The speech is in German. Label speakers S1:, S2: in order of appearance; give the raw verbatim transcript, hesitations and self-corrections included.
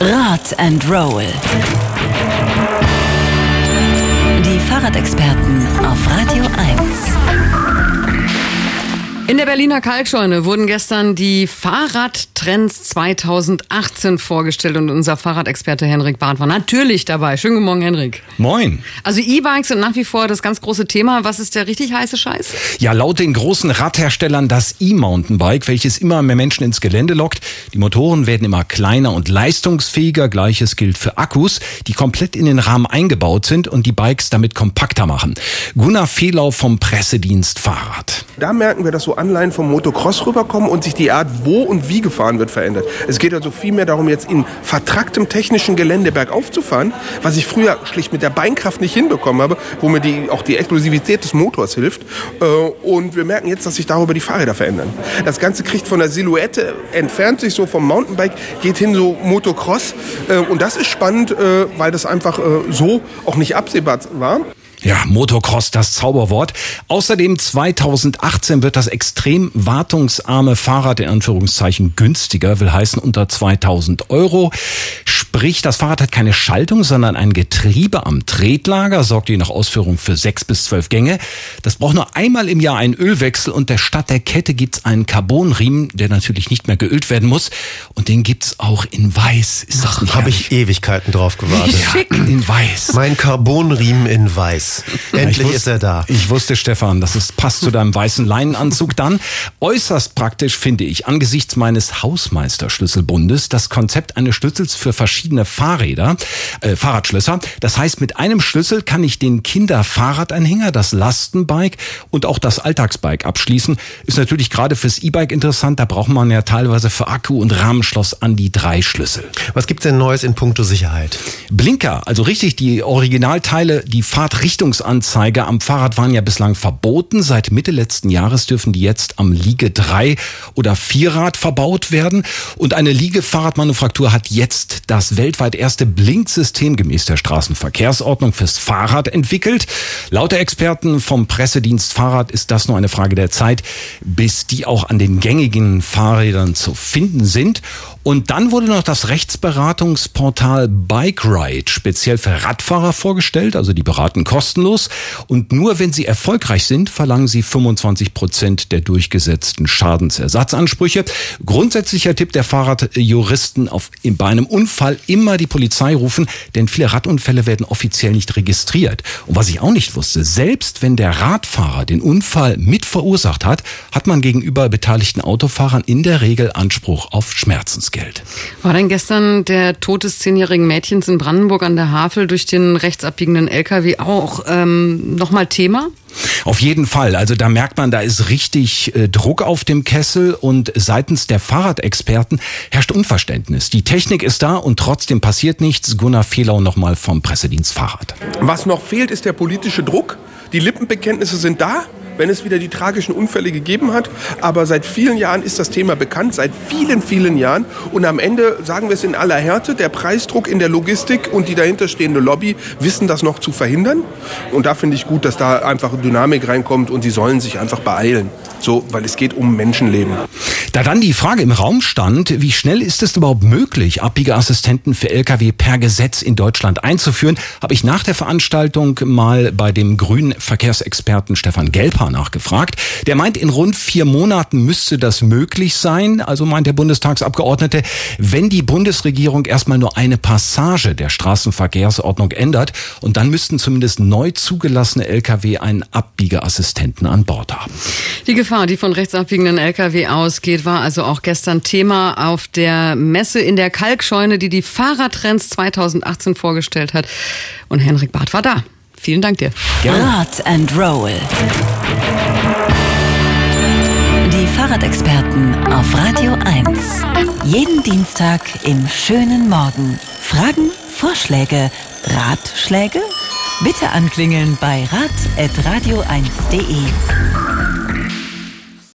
S1: Rad and Roll. Die Fahrradexperten auf Radio eins.
S2: In der Berliner Kalkscheune wurden gestern die Fahrradtrends zweitausendachtzehn vorgestellt und unser Fahrradexperte Henrik Barth war natürlich dabei. Schönen guten Morgen, Henrik.
S3: Moin.
S2: Also E-Bikes sind nach wie vor das ganz große Thema. Was ist der richtig heiße Scheiß?
S3: Ja, laut den großen Radherstellern das E-Mountainbike, welches immer mehr Menschen ins Gelände lockt. Die Motoren werden immer kleiner und leistungsfähiger. Gleiches gilt für Akkus, die komplett in den Rahmen eingebaut sind und die Bikes damit kompakter machen. Gunnar Fehlau vom Pressedienst Fahrrad.
S4: Da merken wir, dass so Anleihen vom Motocross rüberkommen und sich die Art, wo und wie gefahren wird, verändert. Es geht also vielmehr darum, jetzt in vertracktem technischen Gelände bergauf zu fahren, was ich früher schlicht mit der Beinkraft nicht hinbekommen habe, wo mir die, auch die Explosivität des Motors hilft. Und wir merken jetzt, dass sich darüber die Fahrräder verändern. Das Ganze kriegt von der Silhouette, entfernt sich so vom Mountainbike, geht hin so Motocross. Und das ist spannend, weil das einfach so auch nicht absehbar war.
S3: Ja, Motocross, das Zauberwort. Außerdem zweitausendachtzehn wird das extrem wartungsarme Fahrrad in Anführungszeichen günstiger, will heißen unter zweitausend Euro. Sprich, das Fahrrad hat keine Schaltung, sondern ein Getriebe am Tretlager, sorgt je nach Ausführung für sechs bis zwölf Gänge. Das braucht nur einmal im Jahr einen Ölwechsel und der statt der Kette gibt's einen Carbonriemen, der natürlich nicht mehr geölt werden muss. Und den gibt's auch in weiß. Ist das nicht
S5: Habe ich Ewigkeiten drauf gewartet.
S3: Ja, in weiß.
S5: Mein Carbonriemen in weiß. Endlich
S3: ja, wusste,
S5: ist er da.
S3: Ich wusste, Stefan, dass es passt zu deinem weißen Leinenanzug dann. Äußerst praktisch finde ich angesichts meines Hausmeisterschlüsselbundes das Konzept eines Schlüssels für verschiedene Fahrräder, äh, Fahrradschlösser. Das heißt, mit einem Schlüssel kann ich den Kinderfahrradanhänger, das Lastenbike und auch das Alltagsbike abschließen. Ist natürlich gerade fürs E-Bike interessant. Da braucht man ja teilweise für Akku und Rahmenschloss an die drei Schlüssel.
S5: Was gibt's denn Neues in puncto Sicherheit?
S3: Blinker, also richtig die Originalteile, die Fahrtrichtung Anzeige am Fahrrad waren ja bislang verboten. Seit Mitte letzten Jahres dürfen die jetzt am Liege drei oder Vierrad verbaut werden. Und eine Liege-Fahrradmanufaktur hat jetzt das weltweit erste Blinksystem gemäß der Straßenverkehrsordnung fürs Fahrrad entwickelt. Laut der Experten vom Pressedienst Fahrrad ist das nur eine Frage der Zeit, bis die auch an den gängigen Fahrrädern zu finden sind. Und dann wurde noch das Rechtsberatungsportal BikeRide speziell für Radfahrer vorgestellt. Also die beraten kostenlos. Und nur wenn sie erfolgreich sind, verlangen sie fünfundzwanzig Prozent der durchgesetzten Schadensersatzansprüche. Grundsätzlicher Tipp der Fahrradjuristen: auf, bei einem Unfall immer die Polizei rufen, denn viele Radunfälle werden offiziell nicht registriert. Und was ich auch nicht wusste, selbst wenn der Radfahrer den Unfall mit verursacht hat, hat man gegenüber beteiligten Autofahrern in der Regel Anspruch auf Schmerzensgeld.
S2: War denn gestern der Tod des zehnjährigen Mädchens in Brandenburg an der Havel durch den rechtsabbiegenden L K W auch ähm, nochmal Thema?
S3: Auf jeden Fall. Also da merkt man, da ist richtig äh, Druck auf dem Kessel und seitens der Fahrradexperten herrscht Unverständnis. Die Technik ist da und trotzdem passiert nichts. Gunnar Fehlau nochmal vom Pressedienst Fahrrad.
S4: Was noch fehlt, ist der politische Druck. Die Lippenbekenntnisse sind da, wenn es wieder die tragischen Unfälle gegeben hat. Aber seit vielen Jahren ist das Thema bekannt, seit vielen, vielen Jahren. Und am Ende, sagen wir es in aller Härte, der Preisdruck in der Logistik und die dahinterstehende Lobby wissen das noch zu verhindern. Und da finde ich gut, dass da einfach Dynamik reinkommt und sie sollen sich einfach beeilen. So, weil es geht um Menschenleben.
S3: Da dann die Frage im Raum stand, wie schnell ist es überhaupt möglich, Abbiegeassistenten für L K W per Gesetz in Deutschland einzuführen, habe ich nach der Veranstaltung mal bei dem grünen Verkehrsexperten Stefan Gelper nachgefragt. Der meint, in rund vier Monaten müsste das möglich sein, also meint der Bundestagsabgeordnete, wenn die Bundesregierung erstmal nur eine Passage der Straßenverkehrsordnung ändert und dann müssten zumindest neu zugelassene L K W einen Abbiegeassistenten an Bord haben.
S2: Die Gefahr, die von rechtsabbiegenden L K W ausgeht, war also auch gestern Thema auf der Messe in der Kalkscheune, die die Fahrradtrends zweitausendachtzehn vorgestellt hat. Und Henrik Barth war da. Vielen Dank dir.
S1: Rad and Roll. Die Fahrradexperten auf Radio eins. Jeden Dienstag im schönen Morgen. Fragen, Vorschläge, Ratschläge? Bitte anklingeln bei rad at radio eins punkt de.